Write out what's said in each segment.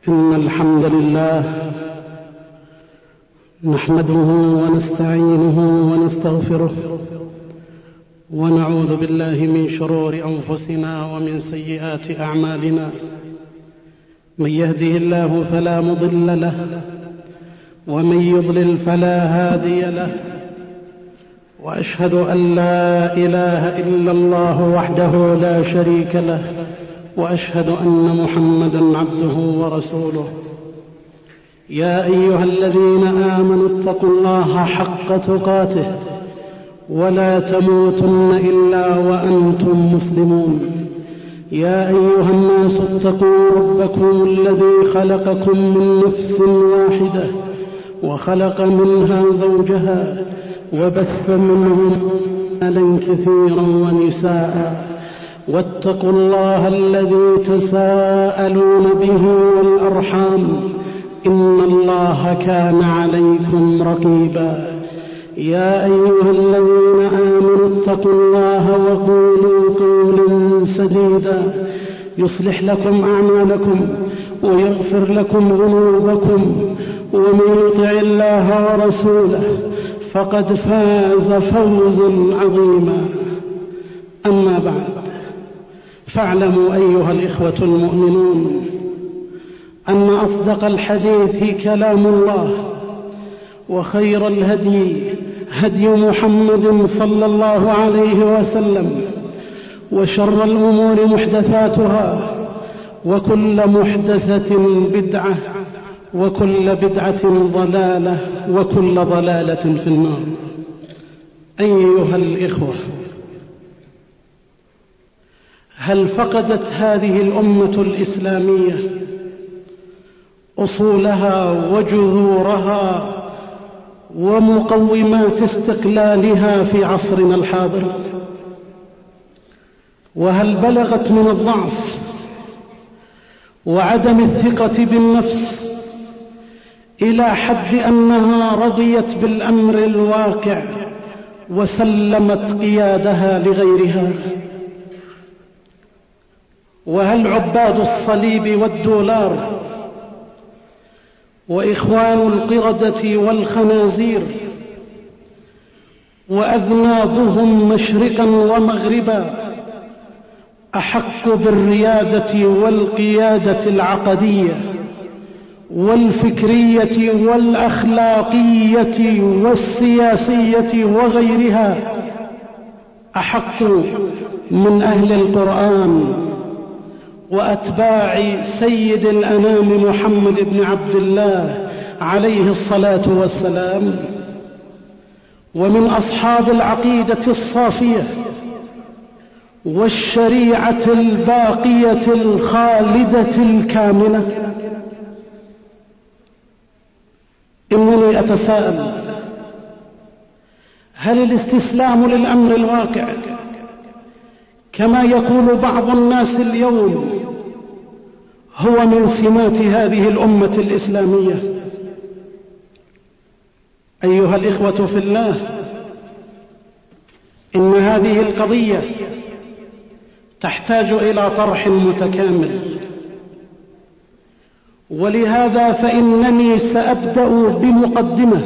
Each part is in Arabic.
إن الحمد لله نحمده ونستعينه ونستغفره ونعوذ بالله من شرور أنفسنا ومن سيئات أعمالنا. من يهده الله فلا مضل له ومن يضلل فلا هادي له، وأشهد أن لا إله إلا الله وحده لا شريك له، وأشهد أن محمدًا عبده ورسوله. يا أيها الذين آمنوا اتقوا الله حق تقاته ولا تموتن إلا وأنتم مسلمون. يا أيها الناس اتقوا ربكم الذي خلقكم من نفس واحدة وخلق منها زوجها وبث منهم رجالا كثيرا ونساء، واتقوا الله الذي تساءلون به والأرحام إن الله كان عليكم رقيبا. يا أيها الذين آمنوا اتقوا الله وقولوا قولا سديدا يصلح لكم أعمالكم ويغفر لكم ذنوبكم، ومن يطع الله ورسوله فقد فاز فوزا عظيما. أما بعد، فاعلموا أيها الإخوة المؤمنون أن أصدق الحديث كلام الله، وخير الهدي هدي محمد صلى الله عليه وسلم، وشر الأمور محدثاتها، وكل محدثة بدعة، وكل بدعة ضلالة، وكل ضلالة في النار. أيها الإخوة، هل فقدت هذه الأمة الإسلامية أصولها وجذورها ومقومات استقلالها في عصرنا الحاضر؟ وهل بلغت من الضعف وعدم الثقة بالنفس إلى حد أنها رضيت بالأمر الواقع وسلمت قيادها لغيرها؟ وهل عباد الصليب والدولار وإخوان القردة والخنازير وأذنابهم مشرقا ومغربا أحق بالريادة والقيادة العقدية والفكرية والأخلاقية والسياسية وغيرها أحق من أهل القرآن وأتباع سيد الأنام محمد بن عبد الله عليه الصلاة والسلام، ومن أصحاب العقيدة الصافية والشريعة الباقية الخالدة الكاملة؟ إنني أتساءل، هل الاستسلام للأمر الواقع كما يقول بعض الناس اليوم هو من سمات هذه الأمة الإسلامية؟ أيها الإخوة في الله، إن هذه القضية تحتاج إلى طرح متكامل، ولهذا فإنني سأبدأ بمقدمة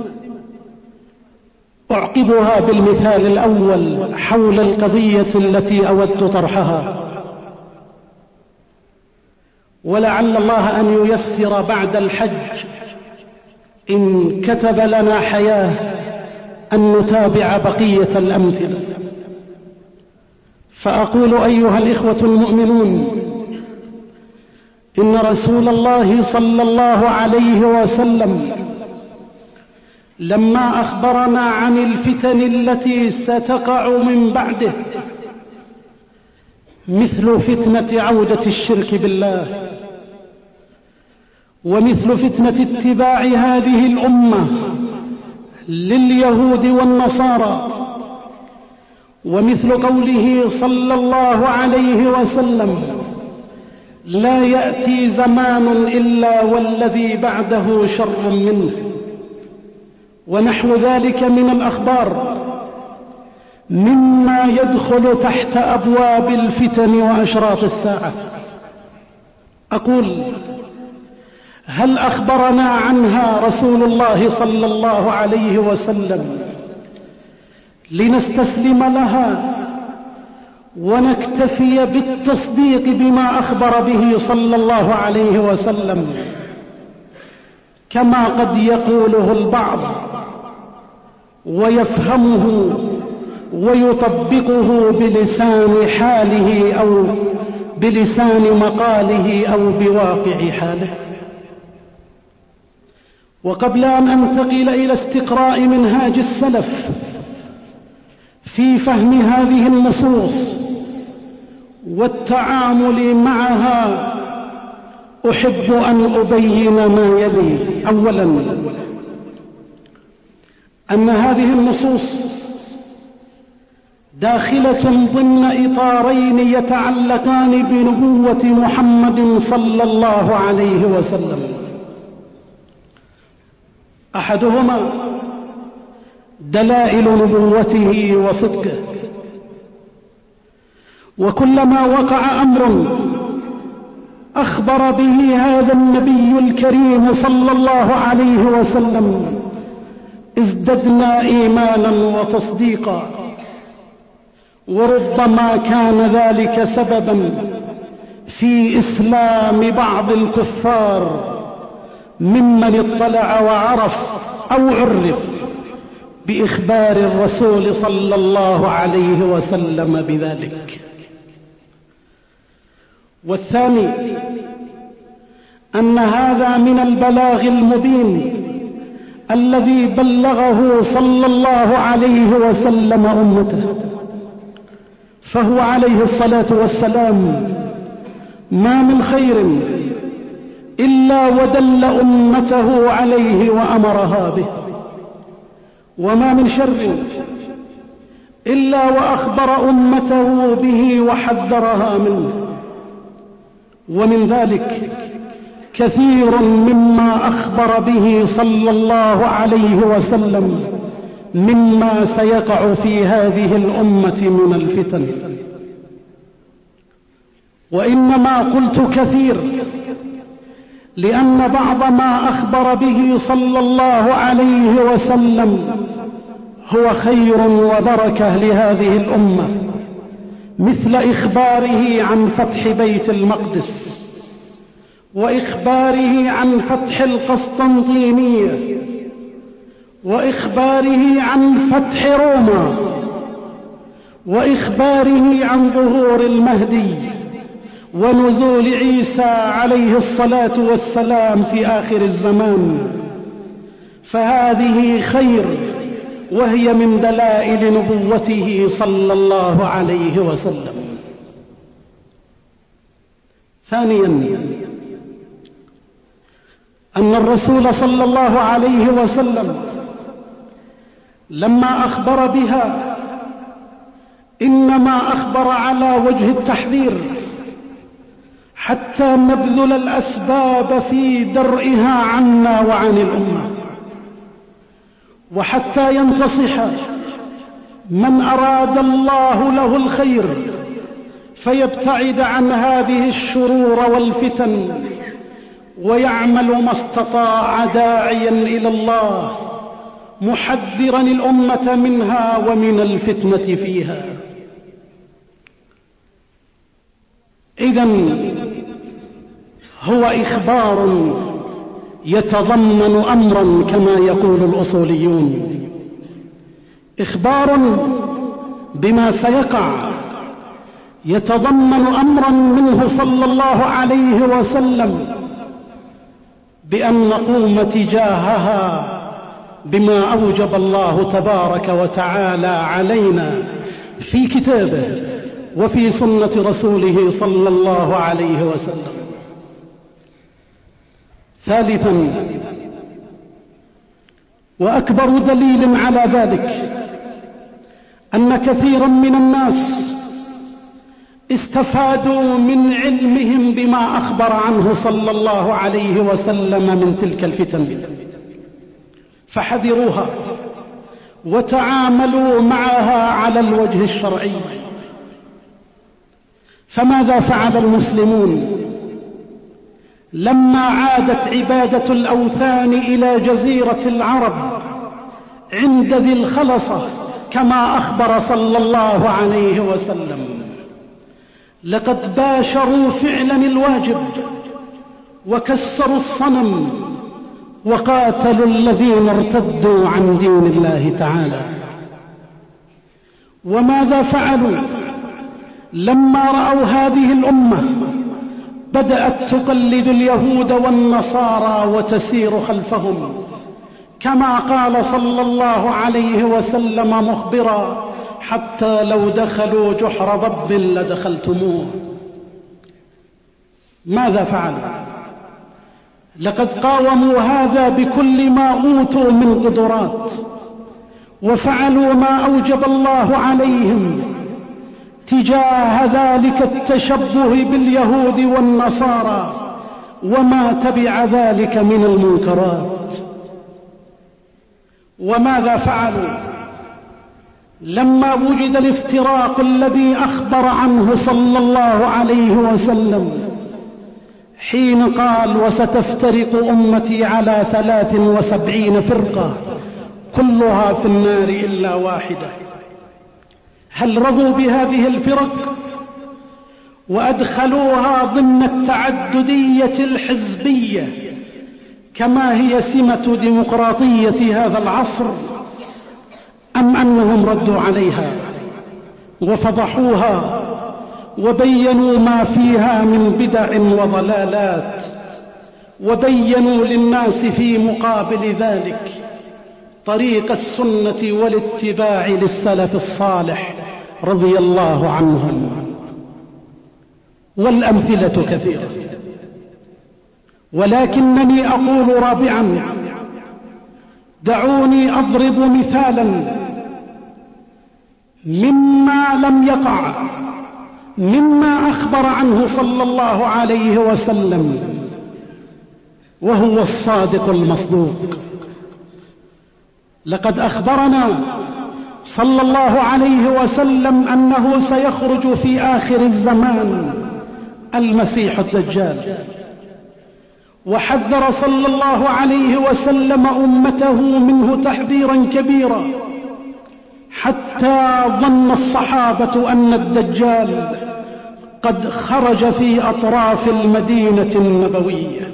أعقبها بالمثال الأول حول القضية التي أود طرحها، ولعل الله أن ييسر بعد الحج إن كتب لنا حياة أن نتابع بقية الأمثلة. فأقول أيها الإخوة المؤمنون، إن رسول الله صلى الله عليه وسلم لما أخبرنا عن الفتن التي ستقع من بعده، مثل فتنة عودة الشرك بالله، ومثل فتنة اتباع هذه الأمة لليهود والنصارى، ومثل قوله صلى الله عليه وسلم: لا يأتي زمان إلا والذي بعده شر منه، ونحو ذلك من الأخبار مما يدخل تحت أبواب الفتن وأشراط الساعة. أقول هل أخبرنا عنها رسول الله صلى الله عليه وسلم لنستسلم لها ونكتفي بالتصديق بما أخبر به صلى الله عليه وسلم، كما قد يقوله البعض ويفهمه ويطبقه بلسان حاله أو بلسان مقاله أو بواقع حاله؟ وقبل أن أنتقل إلى استقراء منهاج السلف في فهم هذه النصوص والتعامل معها، أحب أن أبين ما يلي. أولا، أن هذه النصوص داخلة ضمن إطارين يتعلقان بنبوة محمد صلى الله عليه وسلم. أحدهما دلائل نبوته وصدقه، وكلما وقع أمر أخبر به هذا النبي الكريم صلى الله عليه وسلم ازددنا إيمانا وتصديقا، وربما كان ذلك سببا في إسلام بعض الكفار ممن اطلع وعرف أو عرف بإخبار الرسول صلى الله عليه وسلم بذلك. والثاني، أن هذا من البلاغ المبين الذي بلغه صلى الله عليه وسلم أمته، فهو عليه الصلاة والسلام ما من خير إلا ودل أمته عليه وأمرها به، وما من شر إلا وأخبر أمته به وحذرها منه. ومن ذلك كثير مما أخبر به صلى الله عليه وسلم مما سيقع في هذه الأمة من الفتن. وإنما قلت كثير لأن بعض ما أخبر به صلى الله عليه وسلم هو خير وبركة لهذه الأمة، مثل إخباره عن فتح بيت المقدس، وإخباره عن فتح القسطنطينية، وإخباره عن فتح روما، وإخباره عن ظهور المهدي ونزول عيسى عليه الصلاة والسلام في آخر الزمان. فهذه خير، وهي من دلائل نبوته صلى الله عليه وسلم. ثانيا، أن الرسول صلى الله عليه وسلم لما أخبر بها إنما أخبر على وجه التحذير، حتى نبذل الأسباب في درئها عنا وعن الأمة، وحتى ينتصح من أراد الله له الخير فيبتعد عن هذه الشرور والفتن، ويعمل ما استطاع داعيا إلى الله محذرا الأمة منها ومن الفتنة فيها. إذن هو إخبار يتضمن أمرا كما يقول الأصوليون، إخبار بما سيقع، يتضمن أمرا منه صلى الله عليه وسلم بأن نقوم تجاهها بما أوجب الله تبارك وتعالى علينا في كتابه وفي سنة رسوله صلى الله عليه وسلم. ثالثا، وأكبر دليل على ذلك، أن كثيرا من الناس استفادوا من علمهم بما أخبر عنه صلى الله عليه وسلم من تلك الفتن، فحذروها وتعاملوا معها على الوجه الشرعي. فماذا فعل المسلمون لما عادت عبادة الأوثان إلى جزيرة العرب عند ذي الخلصة كما أخبر صلى الله عليه وسلم، لقد باشروا فعلا الواجب وكسروا الصنم وقاتلوا الذين ارتدوا عن دين الله تعالى. وماذا فعلوا لما رأوا هذه الأمة بدأت تقلد اليهود والنصارى وتسير خلفهم، كما قال صلى الله عليه وسلم مخبرا: حتى لو دخلوا جحر ضب لدخلتموه. ماذا فعلوا؟ لقد قاوموا هذا بكل ما أوتوا من قدرات، وفعلوا ما أوجب الله عليهم تجاه ذلك التشبه باليهود والنصارى وما تبع ذلك من المنكرات. وماذا فعلوا لما وجد الافتراق الذي أخبر عنه صلى الله عليه وسلم حين قال: وستفترق أمتي على 73 فرقة كلها في النار إلا واحدة. هل رضوا بهذه الفرق وأدخلوها ضمن التعددية الحزبية كما هي سمة ديمقراطية هذا العصر، أم أنهم ردوا عليها وفضحوها وبينوا ما فيها من بدع وضلالات، وبينوا للناس في مقابل ذلك طريق السنة والاتباع للسلف الصالح رضي الله عنهم؟ والأمثلة كثيرة، ولكنني أقول رابعا: دعوني أضرب مثالا مما لم يقع مما أخبر عنه صلى الله عليه وسلم، وهو الصادق المصدوق. لقد أخبرنا صلى الله عليه وسلم أنه سيخرج في آخر الزمان المسيح الدجال، وحذر صلى الله عليه وسلم أمته منه تحذيرا كبيرا، حتى ظن الصحابة أن الدجال قد خرج في أطراف المدينة النبوية.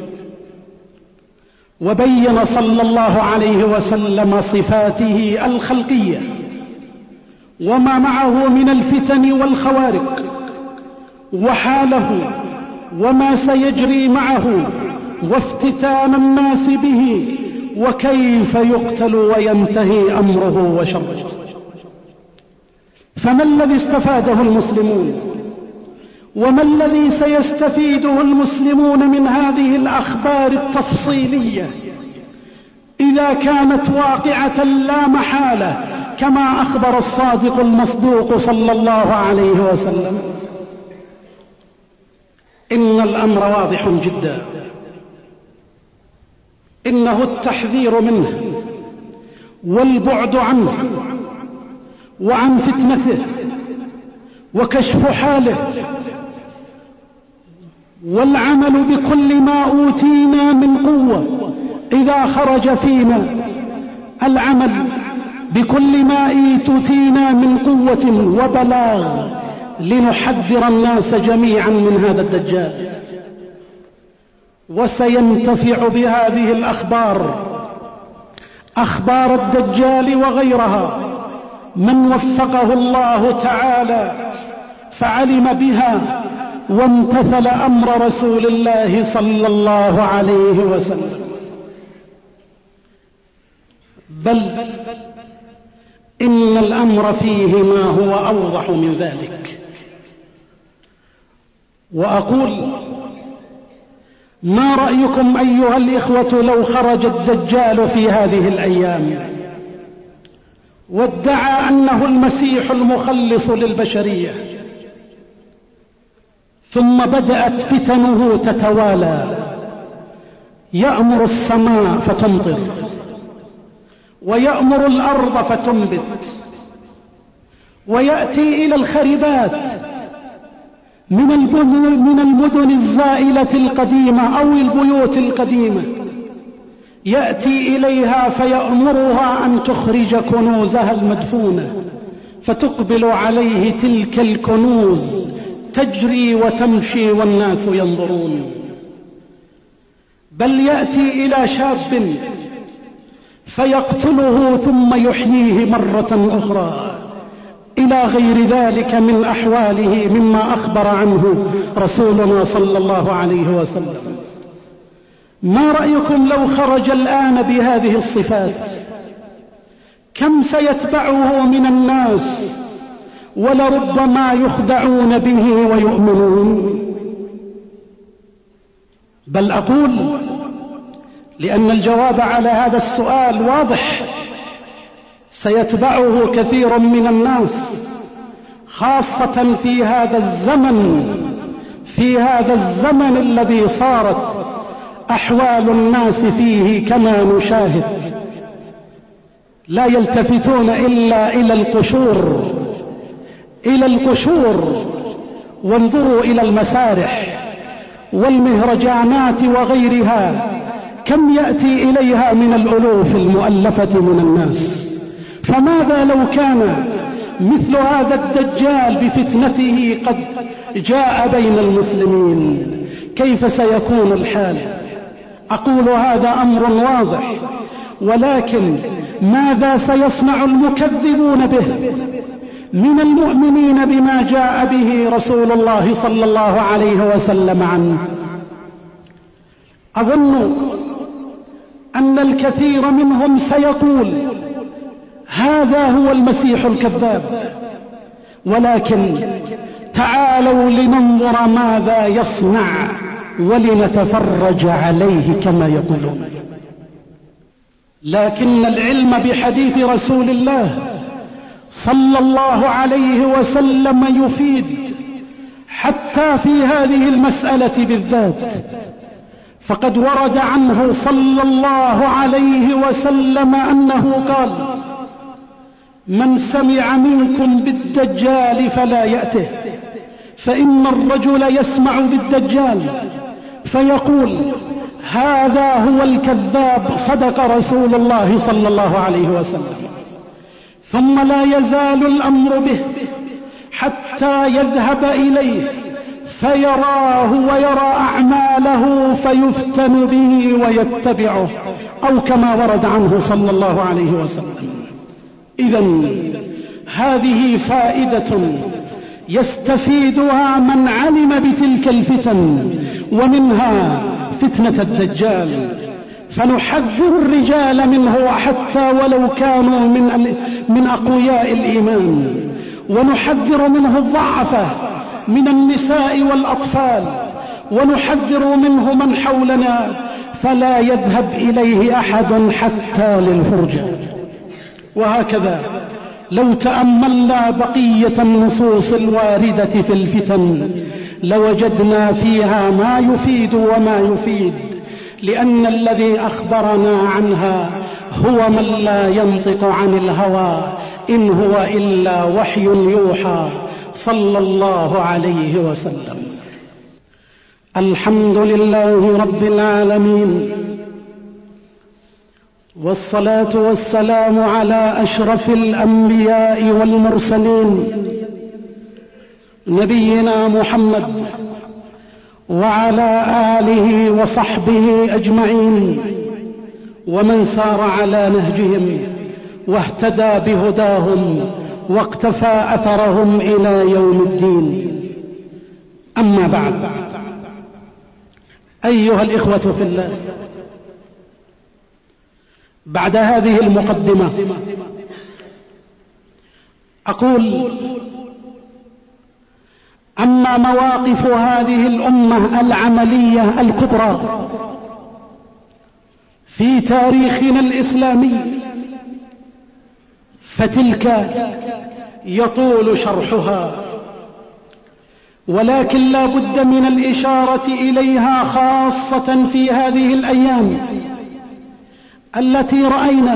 وبين صلى الله عليه وسلم صفاته الخلقية وما معه من الفتن والخوارق، وحاله وما سيجري معه، وافتتان الناس به، وكيف يقتل وينتهي أمره وشره. فما الذي استفاده المسلمون؟ وما الذي سيستفيده المسلمون من هذه الأخبار التفصيلية إذا كانت واقعة لا محالة كما أخبر الصادق المصدوق صلى الله عليه وسلم؟ إن الأمر واضح جدا، إنه التحذير منه والبعد عنه وعن فتنته وكشف حاله، والعمل بكل ما أوتينا من قوة إذا خرج فينا، العمل بكل ما أوتينا من قوة وبلاغ لنحذر الناس جميعا من هذا الدجال. وسينتفع بهذه الأخبار، أخبار الدجال وغيرها، من وفقه الله تعالى فعلم بها وامتثل أمر رسول الله صلى الله عليه وسلم. بل إن الأمر فيه ما هو أوضح من ذلك. وأقول: ما رأيكم أيها الإخوة لو خرج الدجال في هذه الأيام وادعى أنه المسيح المخلص للبشرية، ثم بدأت فتنه تتوالى، يأمر السماء فتمطر، ويأمر الأرض فتنبت، ويأتي إلى الخربات من المدن الزائلة القديمة أو البيوت القديمة، يأتي إليها فيأمرها أن تخرج كنوزها المدفونة، فتقبل عليه تلك الكنوز تجري وتمشي والناس ينظرون. بل يأتي إلى شاب فيقتله ثم يحييه مرة أخرى، إلى غير ذلك من أحواله مما أخبر عنه رسولنا صلى الله عليه وسلم. ما رأيكم لو خرج الآن بهذه الصفات؟ كم سيتبعه من الناس، ولربما يخدعون به ويؤمنون. بل أقول لأن الجواب على هذا السؤال واضح، سيتبعه كثير من الناس، خاصة في هذا الزمن الذي صارت أحوال الناس فيه كما نشاهد، لا يلتفتون إلا إلى القشور، وانظروا إلى المسارح والمهرجانات وغيرها، كم يأتي إليها من الألوف المؤلفة من الناس. فماذا لو كان مثل هذا الدجال بفتنته قد جاء بين المسلمين؟ كيف سيكون الحال؟ أقول هذا أمر واضح، ولكن ماذا سيصنع المكذبون به من المؤمنين بما جاء به رسول الله صلى الله عليه وسلم عنه؟ أظن أن الكثير منهم سيقول هذا هو المسيح الكذاب، ولكن تعالوا لننظر ماذا يصنع ولنتفرج عليه كما يقولون. لكن العلم بحديث رسول الله صلى الله عليه وسلم يفيد حتى في هذه المسألة بالذات، فقد ورد عنه صلى الله عليه وسلم أنه قال: من سمع منكم بالدجال فلا يأته، فإن الرجل يسمع بالدجال فيقول هذا هو الكذاب، صدق رسول الله صلى الله عليه وسلم، ثم لا يزال الأمر به حتى يذهب إليه فيراه ويرى أعماله فيفتن به ويتبعه، أو كما ورد عنه صلى الله عليه وسلم. إذن هذه فائدة يستفيدها من علم بتلك الفتن، ومنها فتنة الدجال، فنحذر الرجال منه حتى ولو كانوا من أقوياء الإيمان، ونحذر منه الضعفة من النساء والأطفال، ونحذر منه من حولنا، فلا يذهب إليه أحد حتى للفرجة. وهكذا لو تأملنا بقية النصوص الواردة في الفتن لوجدنا فيها ما يفيد وما يفيد، لأن الذي أخبرنا عنها هو من لا ينطق عن الهوى إن هو إلا وحي يوحى صلى الله عليه وسلم. الحمد لله رب العالمين، والصلاة والسلام على أشرف الأنبياء والمرسلين نبينا محمد وعلى آله وصحبه أجمعين، ومن سار على نهجهم واهتدى بهداهم واقتفى أثرهم إلى يوم الدين. أما بعد، أيها الإخوة في الله، بعد هذه المقدمة أقول: أما مواقف هذه الأمة العملية الكبرى في تاريخنا الإسلامي فتلك يطول شرحها، ولكن لا بد من الإشارة إليها خاصة في هذه الأيام التي رأينا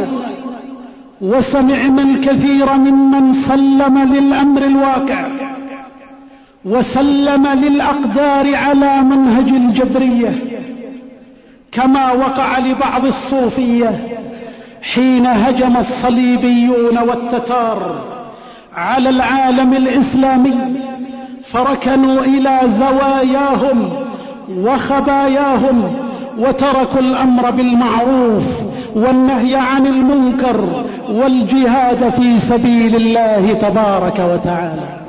وسمعنا الكثير ممن سلم للأمر الواقع وسلم للأقدار على منهج الجبرية، كما وقع لبعض الصوفية حين هجم الصليبيون والتتار على العالم الإسلامي، فركنوا إلى زواياهم وخباياهم وتركوا الأمر بالمعروف والنهي عن المنكر والجهاد في سبيل الله تبارك وتعالى.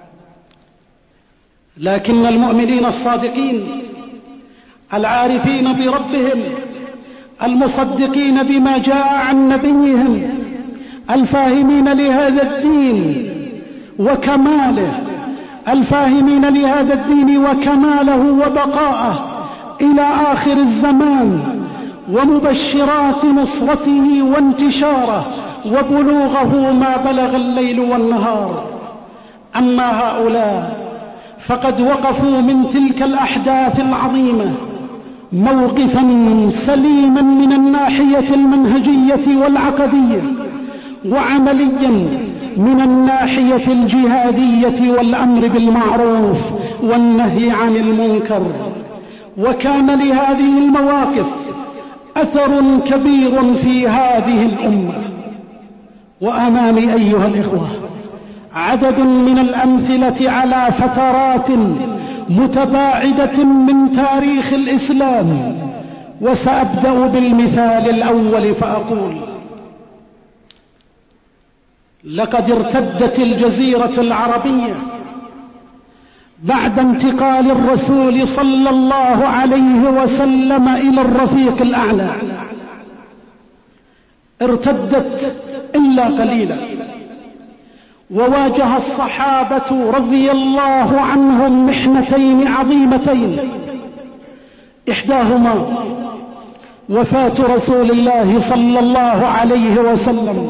لكن المؤمنين الصادقين العارفين بربهم المصدقين بما جاء عن نبيهم الفاهمين لهذا الدين وكماله، الفاهمين لهذا الدين وكماله وبقاءه إلى آخر الزمان ومبشرات نصرته وانتشاره وبلوغه ما بلغ الليل والنهار. أما هؤلاء فقد وقفوا من تلك الأحداث العظيمة موقفا سليما من الناحية المنهجية والعقدية، وعمليا من الناحية الجهادية والأمر بالمعروف والنهي عن المنكر. وكان لهذه المواقف أثر كبير في هذه الأمة. وأمامي أيها الإخوة عدد من الأمثلة على فترات متباعدة من تاريخ الإسلام، وسأبدأ بالمثال الأول فأقول: لقد ارتدت الجزيرة العربية بعد انتقال الرسول صلى الله عليه وسلم إلى الرفيق الأعلى، ارتدت إلا قليلا، وواجه الصحابة رضي الله عنهم محنتين عظيمتين، إحداهما وفاة رسول الله صلى الله عليه وسلم،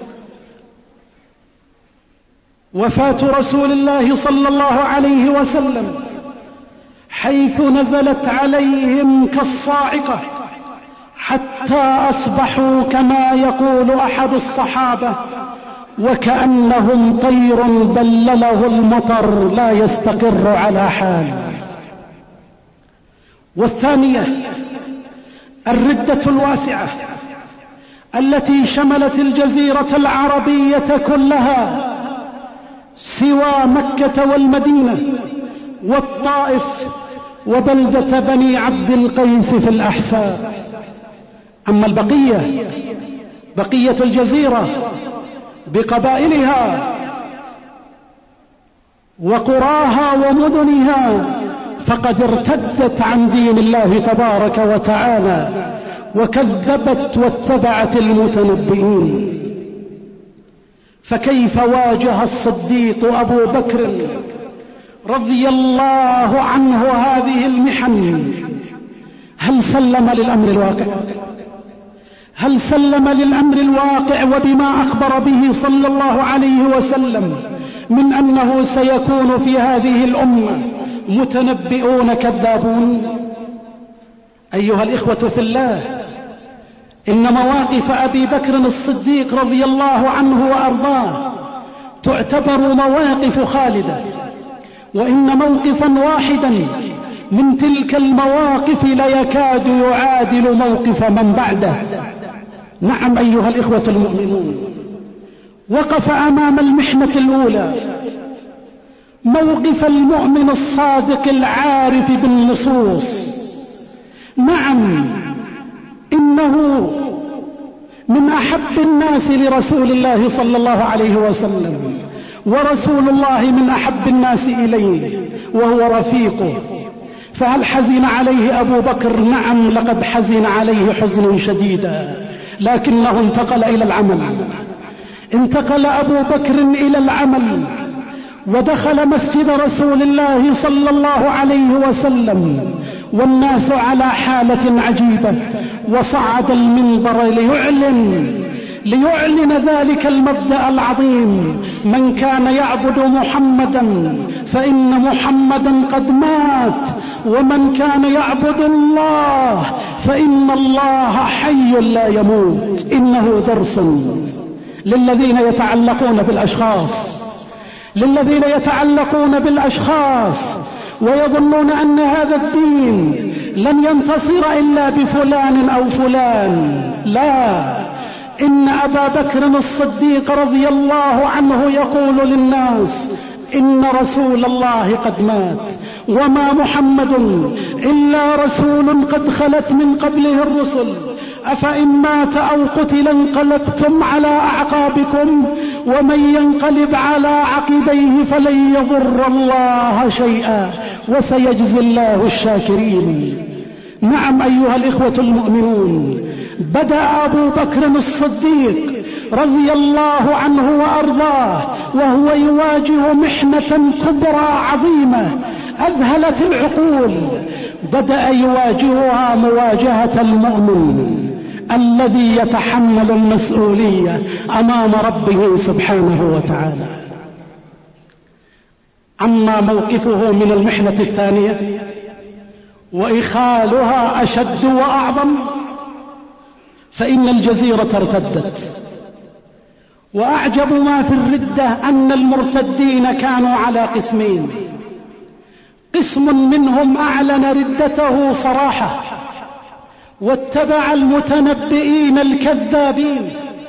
وفاة رسول الله صلى الله عليه وسلم حيث نزلت عليهم كالصاعقة حتى أصبحوا كما يقول أحد الصحابة وكأنهم طير بلله المطر لا يستقر على حال. والثانية الردة الواسعة التي شملت الجزيرة العربية كلها سوى مكة والمدينة والطائف وبلدة بني عبد القيس في الأحساء. أما البقية، بقية الجزيرة بقبائلها وقراها ومدنها فقد ارتدت عن دين الله تبارك وتعالى وكذبت واتبعت المتنبئين. فكيف واجه الصديق أبو بكر رضي الله عنه هذه المحن؟ هل سلم للأمر الواقع؟ هل سلم للأمر الواقع وبما أخبر به صلى الله عليه وسلم من أنه سيكون في هذه الأمة متنبئون كذابون؟ أيها الإخوة في الله، إن مواقف أبي بكر الصديق رضي الله عنه وأرضاه تعتبر مواقف خالدة، وإن موقفا واحدا من تلك المواقف ليكاد يعادل موقف من بعده. نعم أيها الإخوة المؤمنون، وقف أمام المحنة الأولى موقف المؤمن الصادق العارف بالنصوص. نعم، إنه من أحب الناس لرسول الله صلى الله عليه وسلم، ورسول الله من أحب الناس إليه وهو رفيقه. فهل حزن عليه أبو بكر؟ نعم، لقد حزن عليه حزنا شديدا، لكنه انتقل إلى العمل. انتقل أبو بكر إلى العمل ودخل مسجد رسول الله صلى الله عليه وسلم والناس على حالة عجيبة، وصعد المنبر ليعلن ذلك المبدأ العظيم: من كان يعبد محمدا فإن محمدا قد مات، ومن كان يعبد الله فإن الله حي لا يموت. إنه درس للذين يتعلقون بالأشخاص، للذين يتعلقون بالأشخاص ويظنون أن هذا الدين لن ينتصر إلا بفلان أو فلان. لا، إن أبا بكر الصديق رضي الله عنه يقول للناس: إن رسول الله قد مات، وما محمد إلا رسول قد خلت من قبله الرسل، أفإن مات أو قتل انقلبتم على أعقابكم، ومن ينقلب على عقبيه فلن يضر الله شيئا وسيجزي الله الشاكرين. نعم أيها الإخوة المؤمنون، بدأ أبو بكر الصديق رضي الله عنه وأرضاه وهو يواجه محنة كبرى عظيمة أذهلت العقول، بدأ يواجهها مواجهة المؤمن الذي يتحمل المسؤولية أمام ربه سبحانه وتعالى. أما موقفه من المحنة الثانية وإخالها أشد وأعظم، فإن الجزيرة ارتدت، وأعجب ما في الردة أن المرتدين كانوا على قسمين: قسم منهم أعلن ردته صراحة واتبع المتنبئين الكذابين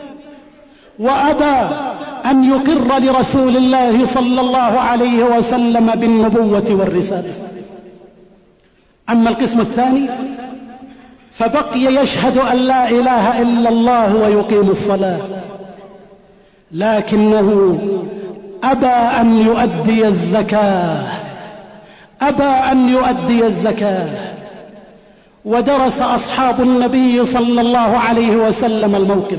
وأبى أن يقر لرسول الله صلى الله عليه وسلم بالنبوة والرسالة. أما القسم الثاني فبقي يشهد أن لا إله إلا الله ويقيم الصلاة، لكنه أبى أن يؤدي الزكاة، أبى أن يؤدي الزكاة. ودرس أصحاب النبي صلى الله عليه وسلم الموقف.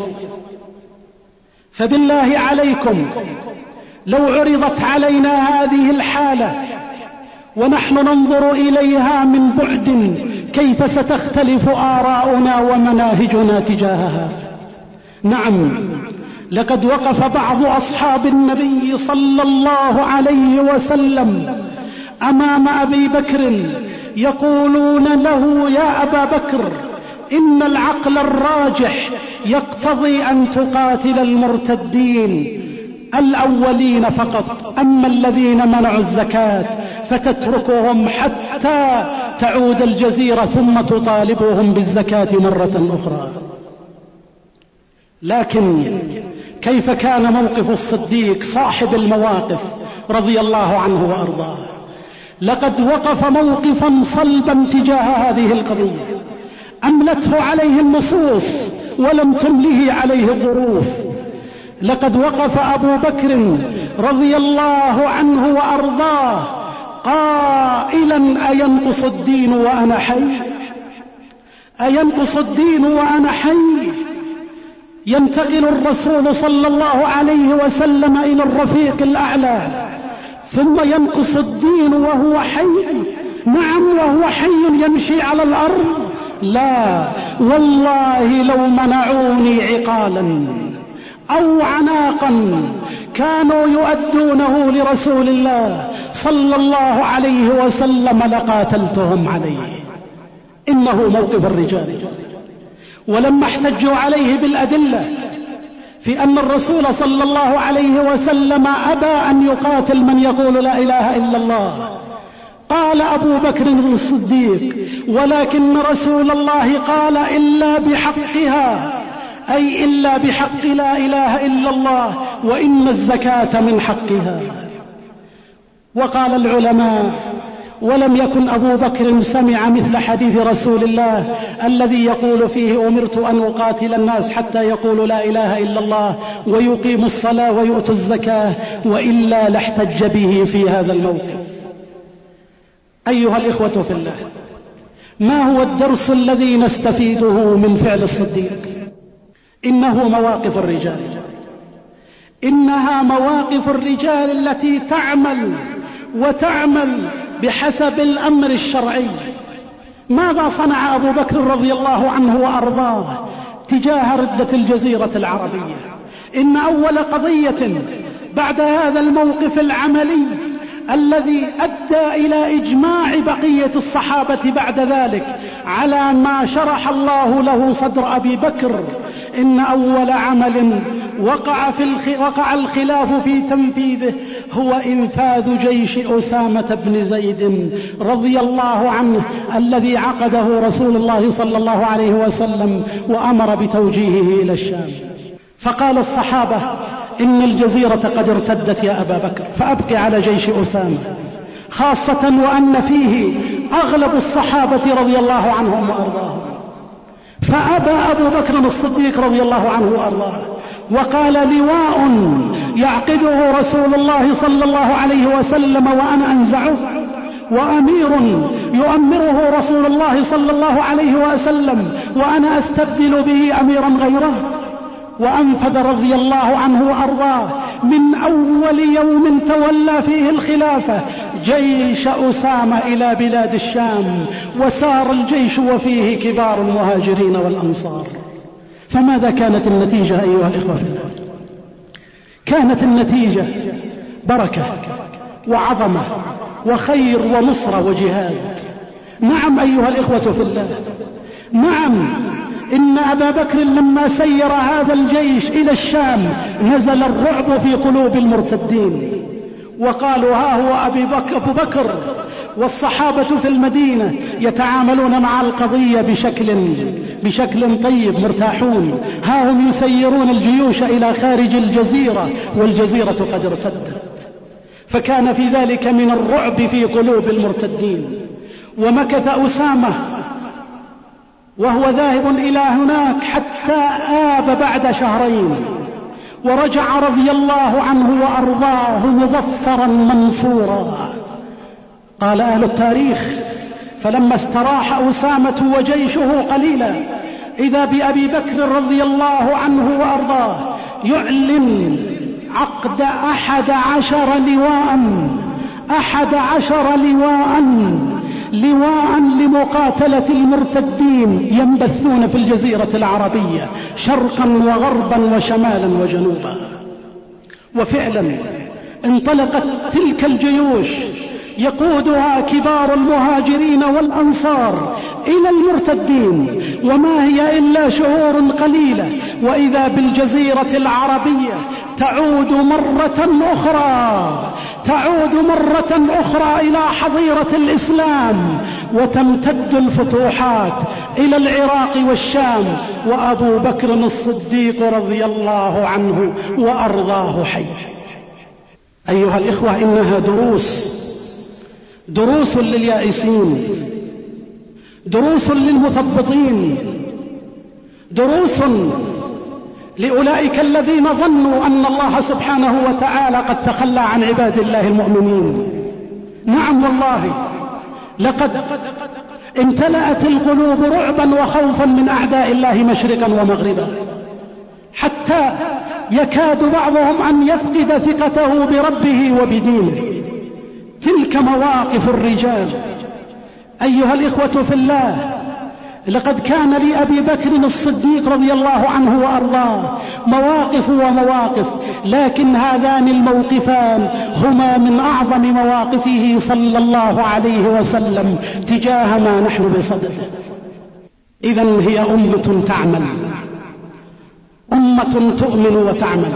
فبالله عليكم لو عرضت علينا هذه الحالة ونحن ننظر إليها من بعد، كيف ستختلف آراؤنا ومناهجنا تجاهها؟ نعم، لقد وقف بعض أصحاب النبي صلى الله عليه وسلم أمام أبي بكر يقولون له: يا أبا بكر، إن العقل الراجح يقتضي أن تقاتل المرتدين الأولين فقط، أما الذين منعوا الزكاة فتتركهم حتى تعود الجزيرة ثم تطالبهم بالزكاة مرة أخرى. لكن كيف كان موقف الصديق صاحب المواقف رضي الله عنه وأرضاه؟ لقد وقف موقفا صلبا تجاه هذه القضية، أملته عليه النصوص ولم تمله عليه الظروف. لقد وقف أبو بكر رضي الله عنه وأرضاه قائلا: أينقص الدين وأنا حي؟ أينقص الدين وأنا حي؟ ينتقل الرسول صلى الله عليه وسلم إلى الرفيق الأعلى ثم ينقص الدين وهو حي؟ نعم، وهو حي يمشي على الأرض؟ لا والله، لو منعوني عقالا أو عناقا كانوا يؤدونه لرسول الله صلى الله عليه وسلم لقاتلتهم عليه. إنه موقف الرجال. ولما احتجوا عليه بالأدلة في أن الرسول صلى الله عليه وسلم أبى أن يقاتل من يقول لا إله إلا الله، قال أبو بكر الصديق: ولكن رسول الله قال إلا بحقها، أي إلا بحق لا إله إلا الله، وإن الزكاة من حقها. وقال العلماء: ولم يكن أبو بكر سمع مثل حديث رسول الله الذي يقول فيه: أمرت أن أقاتل الناس حتى يقولوا لا إله إلا الله ويقيموا الصلاة ويؤتوا الزكاة، وإلا لاحتج به في هذا الموقف. أيها الإخوة في الله، ما هو الدرس الذي نستفيده من فعل الصديق؟ إنه مواقف الرجال، إنها مواقف الرجال التي تعمل بحسب الأمر الشرعي. ماذا صنع أبو بكر رضي الله عنه وأرضاه تجاه ردة الجزيرة العربية؟ إن أول قضية بعد هذا الموقف العملي الذي أدى إلى إجماع بقية الصحابة بعد ذلك على ما شرح الله له صدر أبي بكر. إن أول عمل وقع الخلاف في تنفيذه هو إنفاذ جيش أسامة بن زيد رضي الله عنه الذي عقده رسول الله صلى الله عليه وسلم وأمر بتوجيهه إلى الشام. فقال الصحابة: إن الجزيرة قد ارتدت يا أبا بكر، فأبقي على جيش أسامة، خاصة وأن فيه أغلب الصحابة رضي الله عنهم وأرضاهم. فأبى أبو بكر الصديق رضي الله عنه وأرضاه، وقال: لواء يعقده رسول الله صلى الله عليه وسلم وأنا أنزعه، وأمير يؤمره رسول الله صلى الله عليه وسلم وأنا أستبدل به أميرا غيره. وأنفذ رضي الله عنه وأرضاه من أول يوم تولى فيه الخلافة جيش أسامة إلى بلاد الشام، وسار الجيش وفيه كبار المهاجرين والأنصار. فماذا كانت النتيجة أيها الإخوة؟ كانت النتيجة بركة وعظمة وخير ونصرة وجهاد. نعم أيها الإخوة في الله، نعم، إن أبا بكر لما سير هذا الجيش إلى الشام نزل الرعب في قلوب المرتدين، وقالوا: ها هو أبو بكر والصحابة في المدينة يتعاملون مع القضية بشكل طيب مرتاحون، ها هم يسيرون الجيوش إلى خارج الجزيرة والجزيرة قد ارتدت. فكان في ذلك من الرعب في قلوب المرتدين. ومكث أسامة وهو ذاهب إلى هناك حتى آب بعد شهرين، ورجع رضي الله عنه وأرضاه مظفرا منصورا. قال أهل التاريخ: فلما استراح أسامة وجيشه قليلا إذا بأبي بكر رضي الله عنه وأرضاه يعلن عقد 11 لواء لمقاتلة المرتدين ينبثون في الجزيرة العربية شرقا وغربا وشمالا وجنوبا. وفعلا انطلقت تلك الجيوش يقودها كبار المهاجرين والأنصار إلى المرتدين، وما هي إلا شهور قليلة وإذا بالجزيرة العربية تعود مرة أخرى إلى حظيرة الإسلام، وتمتد الفتوحات إلى العراق والشام، وأبو بكر الصديق رضي الله عنه وأرضاه حي. أيها الإخوة، إنها دروس لليائسين، دروس للمثبطين، دروس لأولئك الذين ظنوا أن الله سبحانه وتعالى قد تخلى عن عباد الله المؤمنين. نعم والله، لقد امتلأت القلوب رعبا وخوفا من أعداء الله مشرقا ومغربا، حتى يكاد بعضهم أن يفقد ثقته بربه وبدينه. تلك مواقف الرجال. أيها الإخوة في الله، لقد كان لأبي بكر الصديق رضي الله عنه وأرضاه مواقف ومواقف، لكن هذان الموقفان هما من أعظم مواقفه صلى الله عليه وسلم تجاه ما نحن بصدده. إذن هي أمة تعمل، أمة تؤمن وتعمل،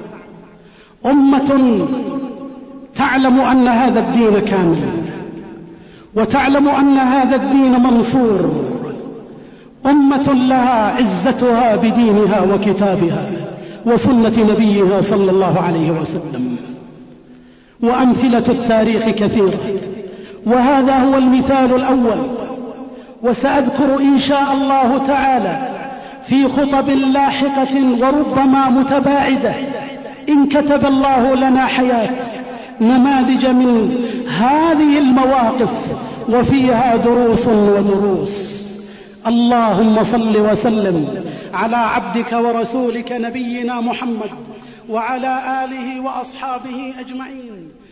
أمة تعلم أن هذا الدين كامل، وتعلم أن هذا الدين منصور، أمة لها عزتها بدينها وكتابها وسنة نبيها صلى الله عليه وسلم. وأمثلة التاريخ كثيرة، وهذا هو المثال الأول. وسأذكر إن شاء الله تعالى في خطب لاحقة وربما متباعدة إن كتب الله لنا حياة نماذج من هذه المواقف، وفيها دروس ودروس. اللهم صل وسلم على عبدك ورسولك نبينا محمد وعلى آله وأصحابه أجمعين.